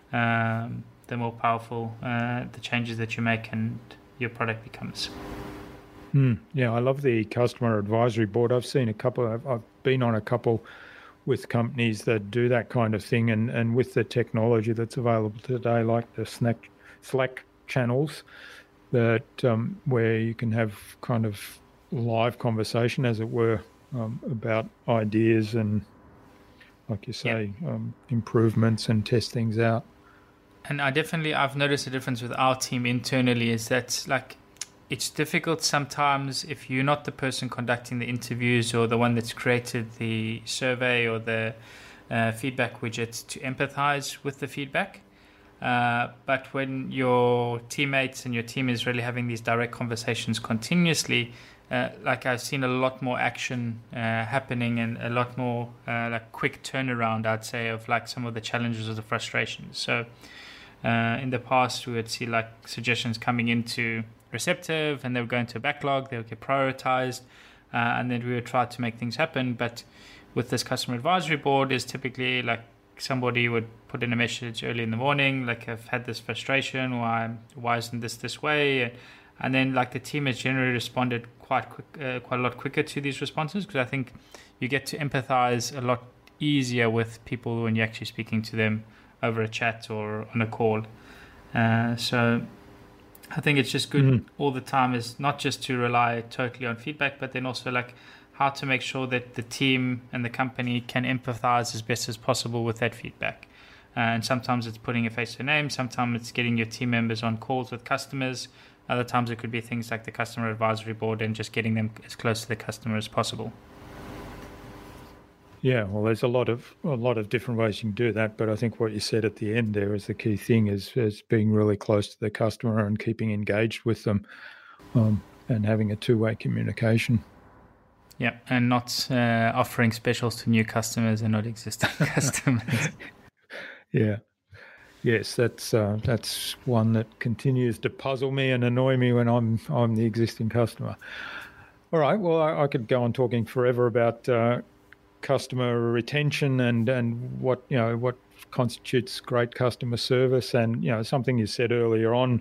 The more powerful the changes that you make and your product becomes. Yeah, I love the customer advisory board. I've seen a couple. I've been on a couple with companies that do that kind of thing, and with the technology that's available today, like the Slack channels, that where you can have kind of live conversation, as it were, about ideas and, like you say, improvements and test things out. And I've noticed a difference with our team internally is that like it's difficult sometimes if you're not the person conducting the interviews or the one that's created the survey or the feedback widget to empathize with the feedback. But when your teammates and your team is really having these direct conversations continuously, like I've seen a lot more action happening and a lot more like quick turnaround, I'd say, of like some of the challenges or the frustrations. So in the past, we would see like suggestions coming into receptive and they would go into a backlog, they would get prioritized, and then we would try to make things happen. But with this customer advisory board is typically like somebody would put in a message early in the morning, like I've had this frustration, why isn't this way? And then like the team has generally responded quite a lot quicker to these responses, because I think you get to empathize a lot easier with people when you're actually speaking to them over a chat or on a call. So I think it's just good all the time is not just to rely totally on feedback, but then also like how to make sure that the team and the company can empathize as best as possible with that feedback. And sometimes it's putting a face to a name, sometimes it's getting your team members on calls with customers, other times it could be things like the customer advisory board and just getting them as close to the customer as possible. Yeah, well, there's a lot of different ways you can do that, but I think what you said at the end there is the key thing is being really close to the customer and keeping engaged with them, and having a two-way communication. Yeah, and not offering specials to new customers and not existing customers. Yeah. Yes, that's one that continues to puzzle me and annoy me when I'm the existing customer. All right, well, I could go on talking forever about customer retention and what constitutes great customer service, and something you said earlier on.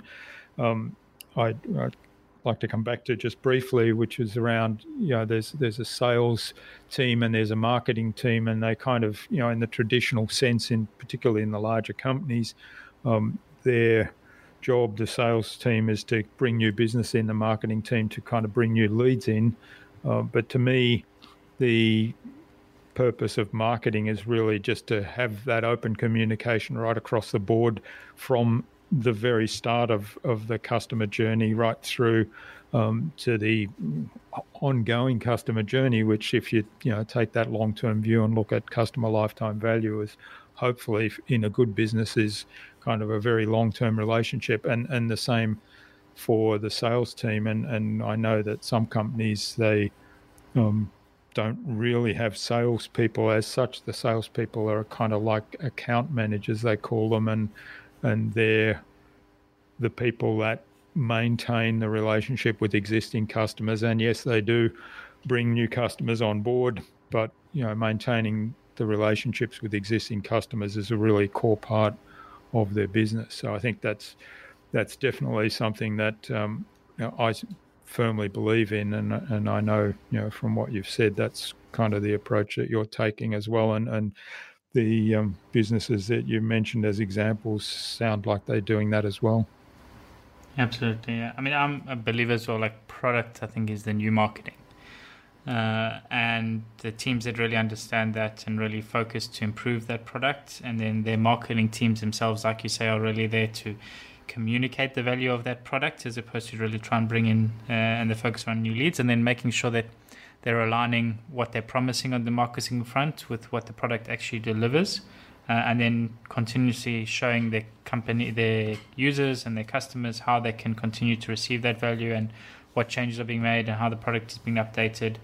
I'd like to come back to just briefly, which is around there's a sales team and there's a marketing team, and they kind of in the traditional sense, particularly in the larger companies, their job, the sales team, is to bring new business in, the marketing team to kind of bring new leads in. But to me, the purpose of marketing is really just to have that open communication right across the board from the very start of the customer journey right through to the ongoing customer journey, which if you take that long-term view and look at customer lifetime value, is hopefully in a good business is kind of a very long-term relationship, and the same for the sales team. And I know that some companies, they don't really have salespeople as such. The salespeople are kind of like account managers, they call them, and they're the people that maintain the relationship with existing customers. And yes, they do bring new customers on board, but maintaining the relationships with existing customers is a really core part of their business. So I think that's definitely something that I firmly believe in, and I know from what you've said, that's kind of the approach that you're taking as well, and the businesses that you mentioned as examples sound like they're doing that as well. Absolutely, yeah. I mean, I'm a believer as well, like product, I think, is the new marketing. and the teams that really understand that and really focus to improve that product, and then their marketing teams themselves, like you say, are really there to communicate the value of that product as opposed to really try and bring in and the focus on new leads, and then making sure that they're aligning what they're promising on the marketing front with what the product actually delivers, and then continuously showing their company, their users and their customers how they can continue to receive that value and what changes are being made and how the product is being updated.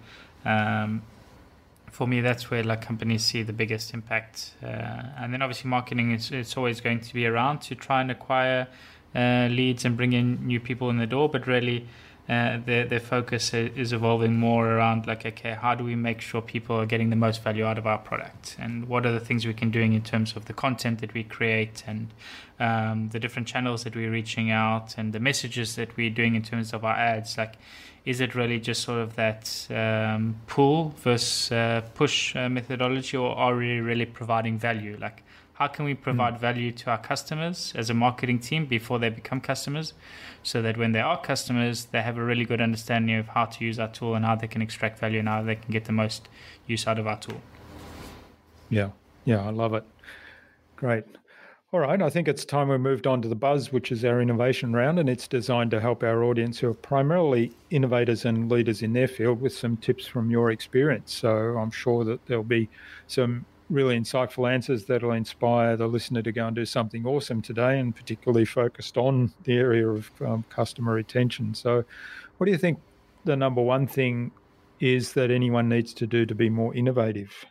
For me, that's where like companies see the biggest impact. And then obviously marketing it's always going to be around to try and acquire leads and bring in new people in the door, but really their focus is evolving more around like, okay, how do we make sure people are getting the most value out of our product, and what are the things we can doing in terms of the content that we create and the different channels that we're reaching out and the messages that we're doing in terms of our ads. Like, is it really just sort of that pull versus push methodology, or are we really providing value? Like, how can we provide value to our customers as a marketing team before they become customers, so that when they are customers, they have a really good understanding of how to use our tool and how they can extract value and how they can get the most use out of our tool. Yeah, I love it. Great. All right, I think it's time we moved on to the Buzz, which is our innovation round, and it's designed to help our audience who are primarily innovators and leaders in their field with some tips from your experience. So I'm sure that there'll be some really insightful answers that'll inspire the listener to go and do something awesome today, and particularly focused on the area of customer retention. So what do you think the number one thing is that anyone needs to do to be more innovative?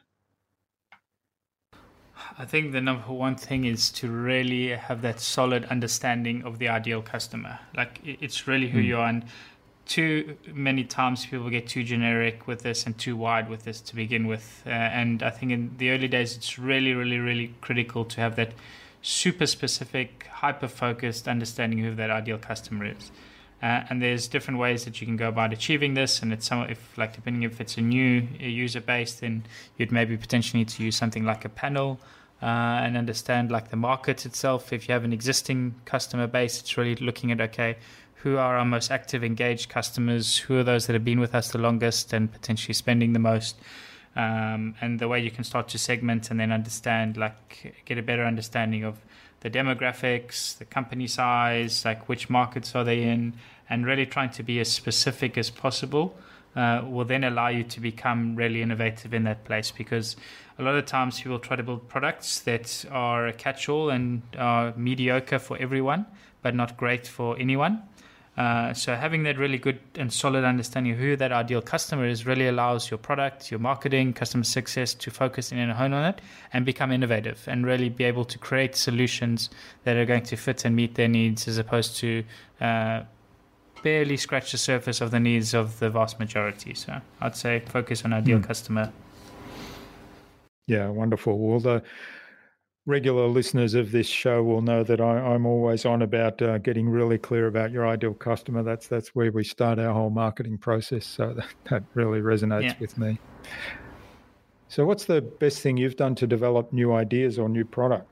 I think the number one thing is to really have that solid understanding of the ideal customer. Like, it's really who you are. And too many times people get too generic with this and too wide with this to begin with. And I think in the early days, it's really, really, really critical to have that super specific, hyper-focused understanding of who that ideal customer is. And there's different ways that you can go about achieving this. And it's depending if it's a new user base, then you'd maybe potentially need to use something like a panel and understand like the market itself. If you have an existing customer base, it's really looking at, okay, who are our most active, engaged customers? Who are those that have been with us the longest and potentially spending the most? And the way you can start to segment and then understand, like, get a better understanding of the demographics, the company size, like which markets are they in, and really trying to be as specific as possible will then allow you to become really innovative in that place. Because a lot of times people try to build products that are a catch-all and are mediocre for everyone, but not great for anyone. So having that really good and solid understanding of who that ideal customer is really allows your product, your marketing, customer success to focus in and hone on it and become innovative and really be able to create solutions that are going to fit and meet their needs, as opposed to barely scratch the surface of the needs of the vast majority. So I'd say focus on ideal customer. Yeah, wonderful. Well, the regular listeners of this show will know that I'm always on about getting really clear about your ideal customer. That's where we start our whole marketing process. So that really resonates with me. So what's the best thing you've done to develop new ideas or new product?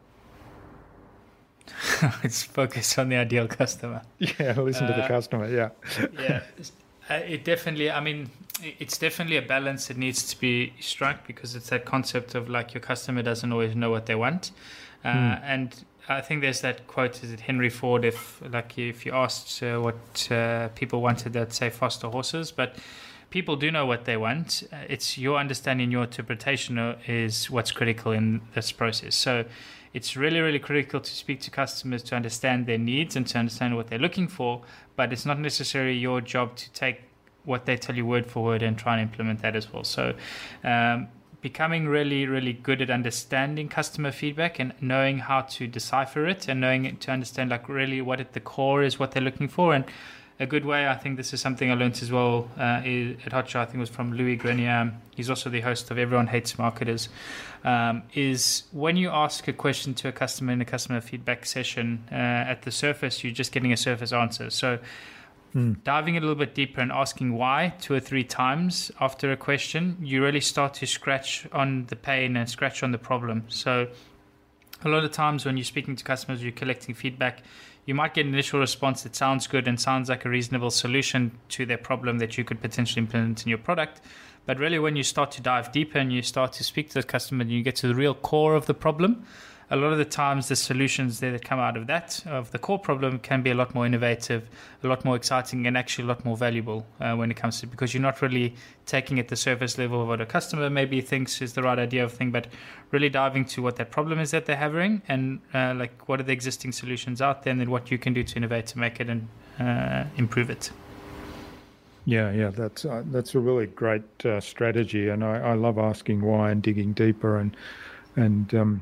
It's focus on the ideal customer. Yeah, listen to the customer. Yeah. It definitely, I mean, it's definitely a balance that needs to be struck, because it's that concept of like your customer doesn't always know what they want. And I think there's that quote, is it Henry Ford, if you asked what people wanted, they'd say foster horses, but people do know what they want. It's your understanding, your interpretation is what's critical in this process. So it's really, really critical to speak to customers to understand their needs and to understand what they're looking for, but it's not necessarily your job to take what they tell you word for word and try and implement that as well. So becoming really, really good at understanding customer feedback and knowing how to decipher it and knowing to understand like really what at the core is what they're looking for. And a good way, I think this is something I learned as well at Hotjar, I think it was from Louis Grenier. He's also the host of Everyone Hates Marketers. Is when you ask a question to a customer in a customer feedback session, at the surface, you're just getting a surface answer. So diving a little bit deeper and asking why 2 or 3 times after a question, you really start to scratch on the pain and scratch on the problem. So a lot of times when you're speaking to customers, you're collecting feedback, you might get an initial response that sounds good and sounds like a reasonable solution to their problem that you could potentially implement in your product. But really, when you start to dive deeper and you start to speak to the customer and you get to the real core of the problem, a lot of the times the solutions there that come out of the core problem, can be a lot more innovative, a lot more exciting, and actually a lot more valuable when it comes to, because you're not really taking at the surface level of what a customer maybe thinks is the right idea of thing, but really diving to what that problem is that they're having, and like what are the existing solutions out there, and then what you can do to innovate to make it and improve it. Yeah, that's a really great strategy, and I love asking why and digging deeper, and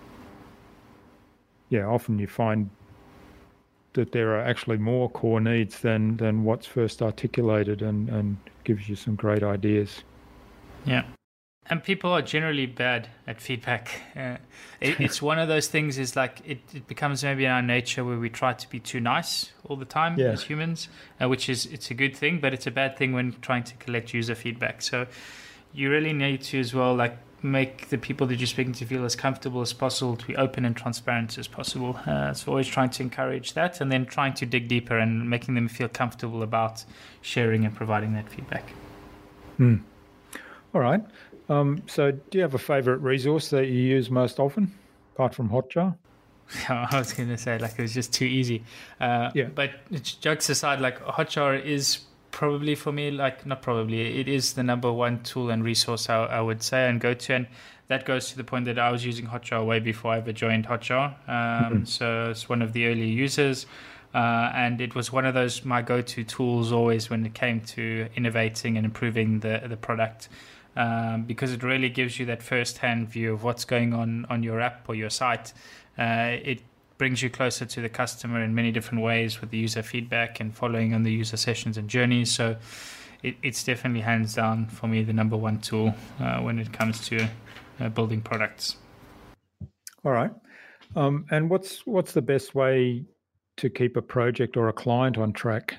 often you find that there are actually more core needs than what's first articulated, and gives you some great ideas. Yeah. And people are generally bad at feedback. It's one of those things, is like it becomes maybe in our nature where we try to be too nice all the time as humans, which is, it's a good thing, but it's a bad thing when trying to collect user feedback. So you really need to as well, like, make the people that you're speaking to feel as comfortable as possible, to be open and transparent as possible. So always trying to encourage that, and then trying to dig deeper and making them feel comfortable about sharing and providing that feedback. All right. So do you have a favorite resource that you use most often, apart from Hotjar? I was going to say, like, it was just too easy. But jokes aside, like, Hotjar is probably for me, like, not probably, it is the number one tool and resource I would say and go to. And that goes to the point that I was using Hotjar way before I ever joined Hotjar. So it's one of the early users. And it was one of those, my go-to tools always when it came to innovating and improving the product. Because it really gives you that first-hand view of what's going on your app or your site. It brings you closer to the customer in many different ways with the user feedback and following on the user sessions and journeys. So it's definitely hands down for me the number one tool when it comes to building products. All right. And what's the best way to keep a project or a client on track?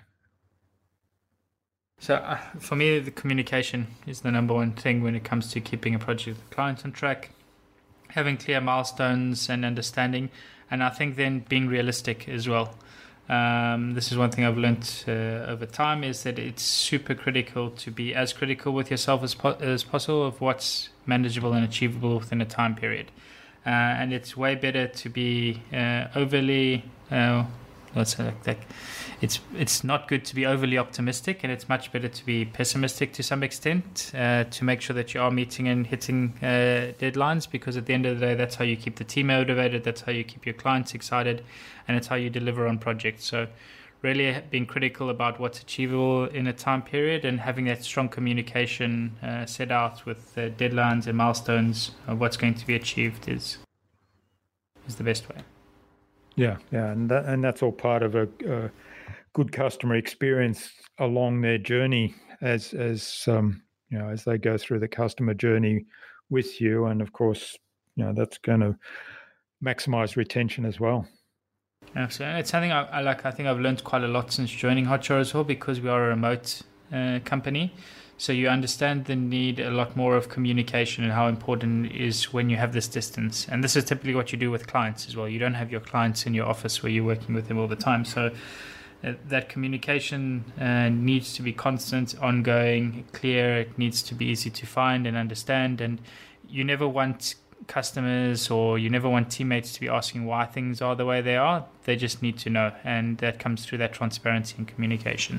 So for me, the communication is the number one thing when it comes to keeping a project with clients on track. Having clear milestones and understanding, and I think then being realistic as well. This is one thing I've learned over time, is that it's super critical to be as critical with yourself as possible of what's manageable and achievable within a time period. And it's way better to be overly... let's say like it's not good to be overly optimistic, and it's much better to be pessimistic to some extent, to make sure that you are meeting and hitting deadlines, because at the end of the day, that's how you keep the team motivated, that's how you keep your clients excited, and it's how you deliver on projects. So really being critical about what's achievable in a time period, and having that strong communication set out with deadlines and milestones of what's going to be achieved is the best way. Yeah, and that's all part of a good customer experience along their journey, as as they go through the customer journey with you, and of course, that's going to maximize retention as well. Absolutely, it's something I like. I think I've learned quite a lot since joining Hotjar as well, because we are a remote company. So you understand the need a lot more of communication and how important it is when you have this distance. And this is typically what you do with clients as well. You don't have your clients in your office where you're working with them all the time. So that communication needs to be constant, ongoing, clear. It needs to be easy to find and understand. And you never want customers or you never want teammates to be asking why things are the way they are. They just need to know. And that comes through that transparency and communication.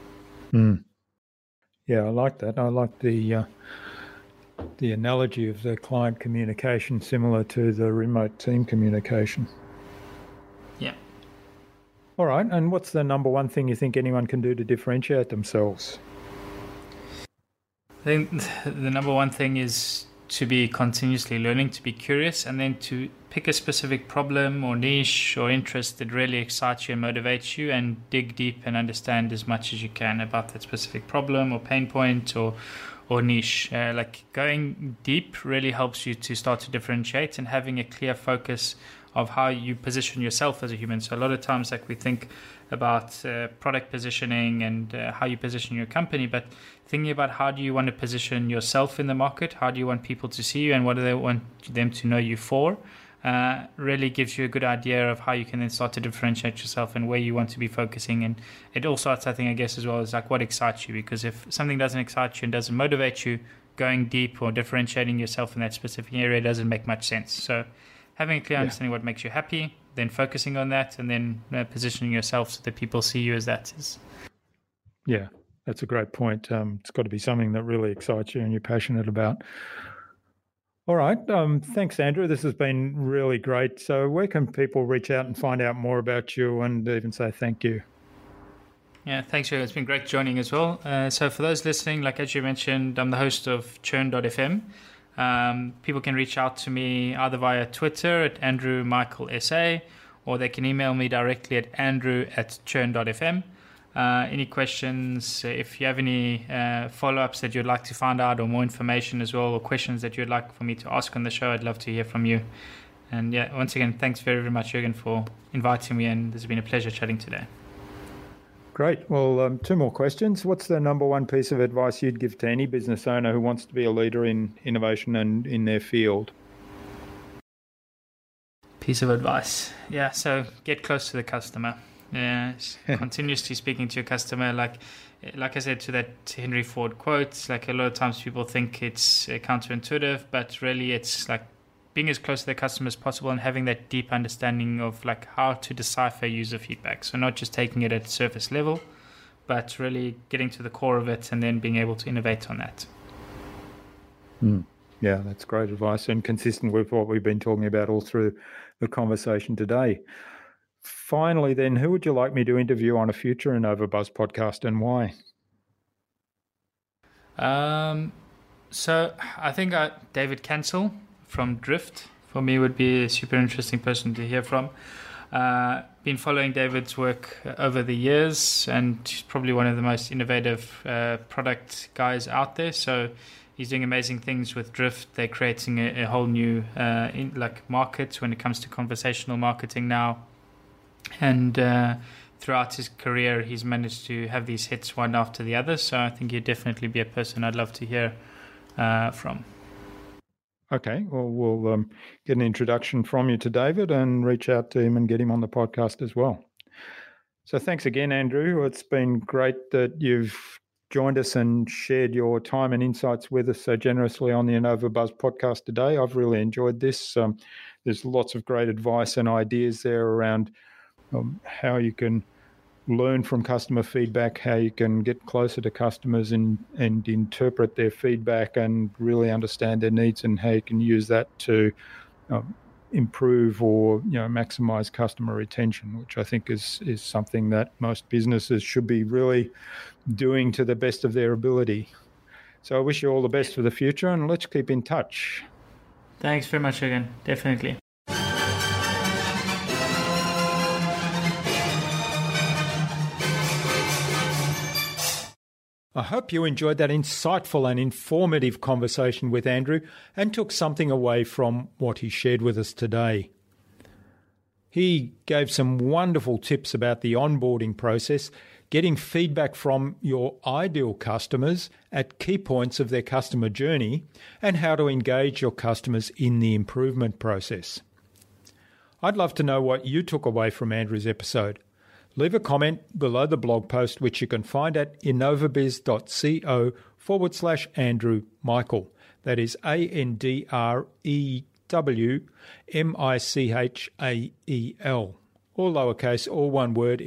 Yeah, I like that. I like the analogy of the client communication, similar to the remote team communication. Yeah. All right. And what's the number one thing you think anyone can do to differentiate themselves? I think the number one thing is to be continuously learning, to be curious, and then to pick a specific problem or niche or interest that really excites you and motivates you, and dig deep and understand as much as you can about that specific problem or pain point or niche. Like going deep really helps you to start to differentiate, and having a clear focus of how you position yourself as a human. So a lot of times, like, we think about product positioning and how you position your company, but thinking about how do you want to position yourself in the market, how do you want people to see you, and what do they want them to know you for, really gives you a good idea of how you can then start to differentiate yourself and where you want to be focusing. And it all starts, I think, I guess, as well as like what excites you, because if something doesn't excite you and doesn't motivate you, going deep or differentiating yourself in that specific area doesn't make much sense. So having a clear understanding what makes you happy, then focusing on that, and then positioning yourself so that people see you as that is. Yeah, that's a great point. It's got to be something that really excites you and you're passionate about. All right. Thanks, Andrew. This has been really great. So where can people reach out and find out more about you and even say thank you? Yeah, thanks, Joe. It's been great joining as well. So for those listening, like as you mentioned, I'm the host of Churn.fm. People can reach out to me either via Twitter at Andrew Michael SA, or they can email me directly at andrew@churn.fm. Any questions, if you have any follow-ups that you'd like to find out or more information as well, or questions that you'd like for me to ask on the show, I'd love to hear from you. And yeah, once again, thanks very, very much, Jürgen, for inviting me, and it's been a pleasure chatting today. Great. Well, two more questions. What's the number one piece of advice you'd give to any business owner who wants to be a leader in innovation and in their field? Piece of advice. Yeah, so get close to the customer. Continuously speaking to your customer, like I said to that Henry Ford quote, like a lot of times people think it's counterintuitive, but really it's like being as close to the customer as possible and having that deep understanding of like how to decipher user feedback. So not just taking it at surface level, but really getting to the core of it and then being able to innovate on that. Yeah, that's great advice and consistent with what we've been talking about all through the conversation today. Finally, then, who would you like me to interview on a future InnovaBuzz podcast and why? So I think David Cancel from Drift for me would be a super interesting person to hear from. Been following David's work over the years, and he's probably one of the most innovative product guys out there. So he's doing amazing things with Drift. They're creating a whole new market when it comes to conversational marketing now. And throughout his career, he's managed to have these hits one after the other. So I think he'd definitely be a person I'd love to hear from. Okay, well, we'll get an introduction from you to David and reach out to him and get him on the podcast as well. So thanks again, Andrew. It's been great that you've joined us and shared your time and insights with us so generously on the InnovaBuzz podcast today. I've really enjoyed this. There's lots of great advice and ideas there around how you can learn from customer feedback, how you can get closer to customers and interpret their feedback and really understand their needs, and how you can use that to improve or maximize customer retention, which I think is something that most businesses should be really doing to the best of their ability. So I wish you all the best for the future, and let's keep in touch. Thanks very much again. Definitely. I hope you enjoyed that insightful and informative conversation with Andrew and took something away from what he shared with us today. He gave some wonderful tips about the onboarding process, getting feedback from your ideal customers at key points of their customer journey, and how to engage your customers in the improvement process. I'd love to know what you took away from Andrew's episode. Leave a comment below the blog post, which you can find at innovabiz.co/Andrew Michael. That is ANDREWMICHAEL. All lowercase, all one word,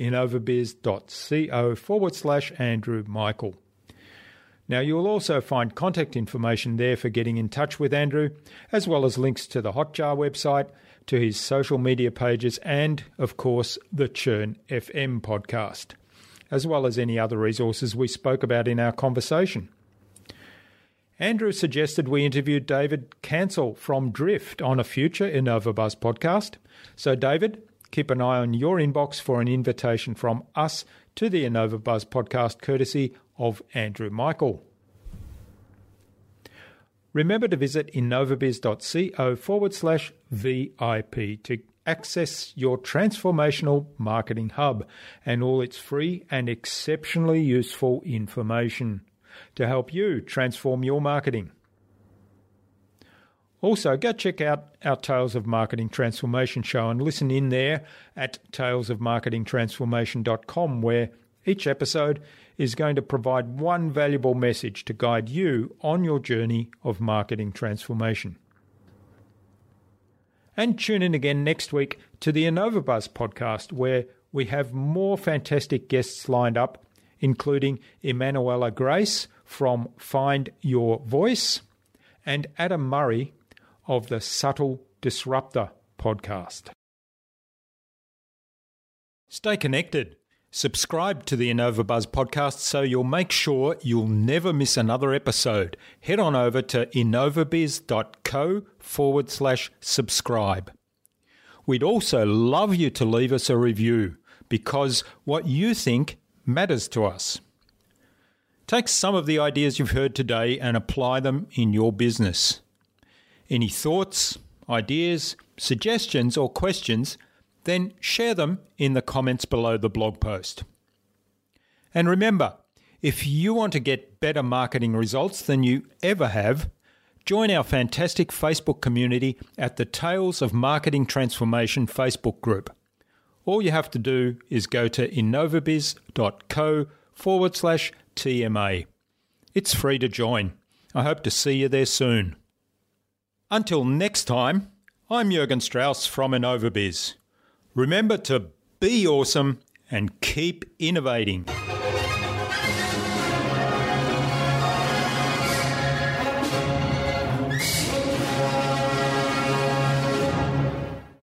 innovabiz.co/Andrew Michael. Now, you'll also find contact information there for getting in touch with Andrew, as well as links to the Hotjar website, to his social media pages, and, of course, the Churn FM podcast, as well as any other resources we spoke about in our conversation. Andrew suggested we interviewed David Cancel from Drift on a future InnovaBuzz podcast. So, David, keep an eye on your inbox for an invitation from us to the InnovaBuzz podcast, courtesy of Andrew Michael. Remember to visit innovabiz.co/VIP to access your transformational marketing hub and all its free and exceptionally useful information to help you transform your marketing. Also, go check out our Tales of Marketing Transformation show and listen in there at talesofmarketingtransformation.com, where each episode is going to provide one valuable message to guide you on your journey of marketing transformation. And tune in again next week to the InnovaBuzz podcast, where we have more fantastic guests lined up, including Emanuela Grace from Find Your Voice and Adam Murray of the Subtle Disruptor podcast. Stay connected. Subscribe to the InnovaBuzz podcast so you'll make sure you'll never miss another episode. Head on over to innovabiz.co/subscribe. We'd also love you to leave us a review, because what you think matters to us. Take some of the ideas you've heard today and apply them in your business. Any thoughts, ideas, suggestions, or questions, then share them in the comments below the blog post. And remember, if you want to get better marketing results than you ever have, join our fantastic Facebook community at the Tales of Marketing Transformation Facebook group. All you have to do is go to innovabiz.co/TMA. It's free to join. I hope to see you there soon. Until next time, I'm Jürgen Strauss from InnovaBiz. Remember to be awesome and keep innovating.